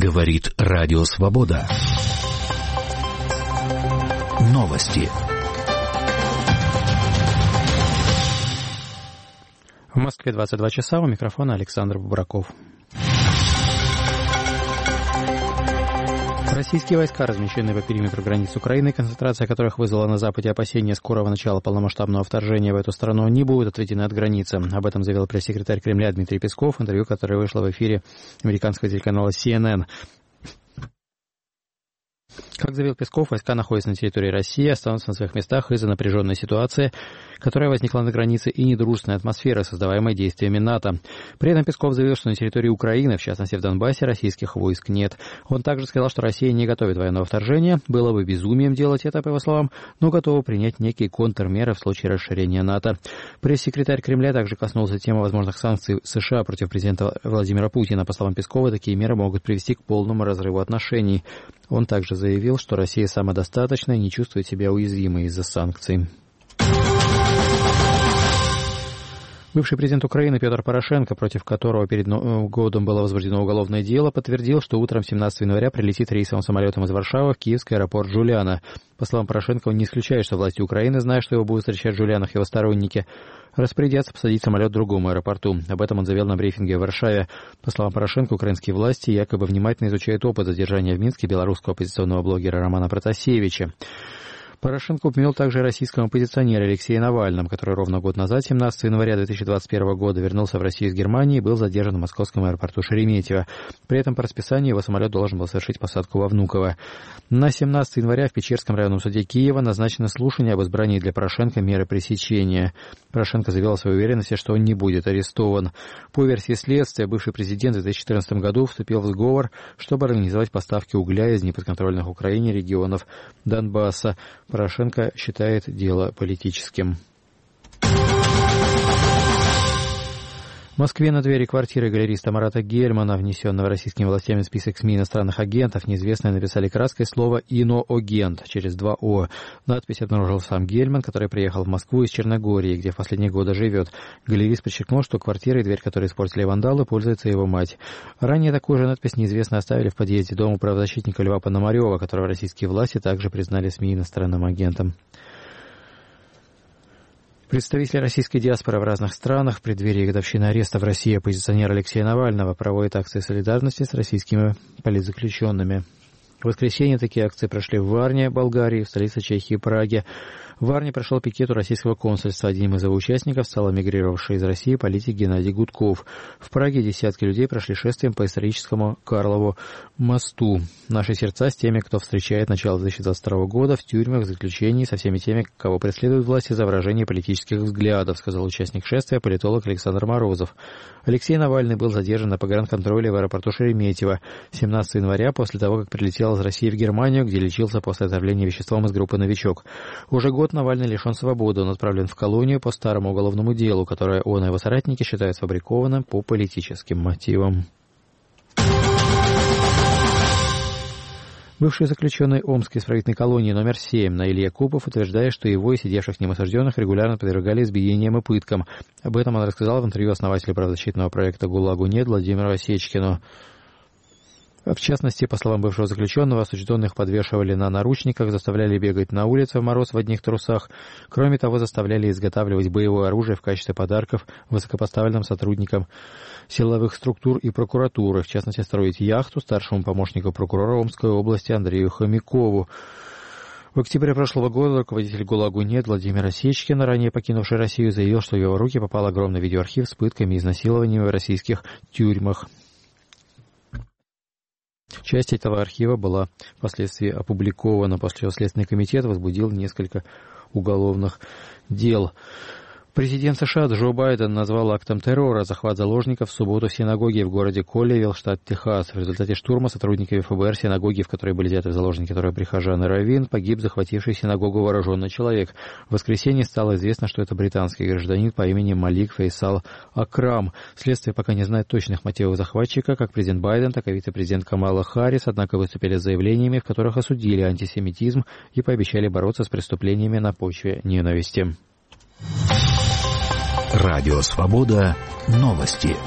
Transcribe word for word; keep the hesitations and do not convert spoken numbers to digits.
Говорит Радио Свобода. Новости. В Москве двадцать два часа, у микрофона Александр Бубраков. Российские войска, размещенные по периметру границ Украины, концентрация которых вызвала на Западе опасения скорого начала полномасштабного вторжения в эту страну, не будут отведены от границы. Об этом заявил пресс-секретарь Кремля Дмитрий Песков, интервью, которое вышло в эфире американского телеканала си эн эн. Как заявил Песков, войска находятся на территории России, останутся на своих местах из-за напряженной ситуации, которая возникла на границе, и недружественной атмосферы, создаваемой действиями НАТО. При этом Песков заявил, что на территории Украины, в частности в Донбассе, российских войск нет. Он также сказал, что Россия не готовит военного вторжения, было бы безумием делать это, по его словам, но готова принять некие контрмеры в случае расширения НАТО. Пресс-секретарь Кремля также коснулся темы возможных санкций США против президента Владимира Путина. По словам Пескова, такие меры могут привести к полному разрыву отношений. Он также заявил, что Россия самодостаточна и не чувствует себя уязвимой из-за санкций. Бывший президент Украины Петр Порошенко, против которого перед Новым годом было возбуждено уголовное дело, подтвердил, что утром семнадцатого января прилетит рейсовым самолетом из Варшавы в киевский аэропорт Жуляна. По словам Порошенко, он не исключает, что власти Украины, зная, что его будут встречать в Жулянах его сторонники, распорядятся посадить самолет в другом аэропорту. Об этом он заявил на брифинге в Варшаве. По словам Порошенко, украинские власти якобы внимательно изучают опыт задержания в Минске белорусского оппозиционного блогера Романа Протасевича. Порошенко упомянул также российского оппозиционера Алексея Навального, который ровно год назад, семнадцатого января две тысячи двадцать первого года, вернулся в Россию из Германии и был задержан в московском аэропорту Шереметьево. При этом по расписанию его самолет должен был совершить посадку во Внуково. На семнадцатого января в Печерском районном суде Киева назначено слушание об избрании для Порошенко меры пресечения. Порошенко заявил о своей уверенности, что он не будет арестован. По версии следствия, бывший президент в две тысячи четырнадцатом году вступил в сговор, чтобы организовать поставки угля из неподконтрольных Украине регионов Донбасса. Порошенко считает дело политическим. В Москве на двери квартиры галериста Марата Гельмана, внесенного российскими властями в список СМИ иностранных агентов, неизвестные написали краской слово «иноагент» через два «о». Надпись обнаружил сам Гельман, который приехал в Москву из Черногории, где в последние годы живет. Галерист подчеркнул, что квартира и дверь, которые испортили вандалы, пользуется его мать. Ранее такую же надпись неизвестные оставили в подъезде дома правозащитника Льва Пономарева, которого российские власти также признали СМИ иностранным агентом. Представители российской диаспоры в разных странах в преддверии годовщины ареста в России оппозиционера Алексея Навального проводят акции солидарности с российскими политзаключенными. В воскресенье такие акции прошли в Варне, Болгарии, в столице Чехии, Праге. В Варне прошел пикет у российского консульства. Одним из его участников стал эмигрировавший из России политик Геннадий Гудков. В Праге десятки людей прошли шествием по историческому Карлову мосту. Наши сердца с теми, кто встречает начало две тысячи двадцать второго года в тюрьмах, в заключении, со всеми теми, кого преследуют власти за выражение политических взглядов, сказал участник шествия политолог Александр Морозов. Алексей Навальный был задержан на погранконтроле в аэропорту Шереметьево семнадцатого января после того, как прилетел из России в Германию, где лечился после отравления веществом из группы «Новичок». Уже год Навальный лишен свободы, он отправлен в колонию по старому уголовному делу, которое он и его соратники считают сфабрикованным по политическим мотивам. Бывший заключенный Омской исправительной колонии номер семь на Илья Купов утверждает, что его и сидевших в нем осужденных регулярно подвергали избиениям и пыткам. Об этом он рассказал в интервью основателю правозащитного проекта «ГУЛАГу нет» Владимиру Осечкину. В частности, по словам бывшего заключенного, осужденных подвешивали на наручниках, заставляли бегать на улице в мороз в одних трусах. Кроме того, заставляли изготавливать боевое оружие в качестве подарков высокопоставленным сотрудникам силовых структур и прокуратуры, в частности, строить яхту старшему помощнику прокурора Омской области Андрею Хомякову. В октябре прошлого года руководитель ГУЛАГу нет Владимир Осечкин, ранее покинувший Россию, заявил, что в его руки попал огромный видеоархив с пытками и изнасилованиями в российских тюрьмах. Часть этого архива была впоследствии опубликована, после чего Следственный комитет возбудил несколько уголовных дел. Президент США Джо Байден назвал актом террора захват заложников в субботу в синагоге в городе Колливилл, штат Техас. В результате штурма сотрудниками эф бэ эр синагоги, в которой были взяты в заложники трое прихожан и раввин, погиб захвативший синагогу вооруженный человек. В воскресенье стало известно, что это британский гражданин по имени Малик Фейсал Акрам. Следствие пока не знает точных мотивов захватчика. Как президент Байден, так и вице-президент Камала Харрис, однако, выступили с заявлениями, в которых осудили антисемитизм и пообещали бороться с преступлениями на почве ненависти. Радио Свобода. Новости.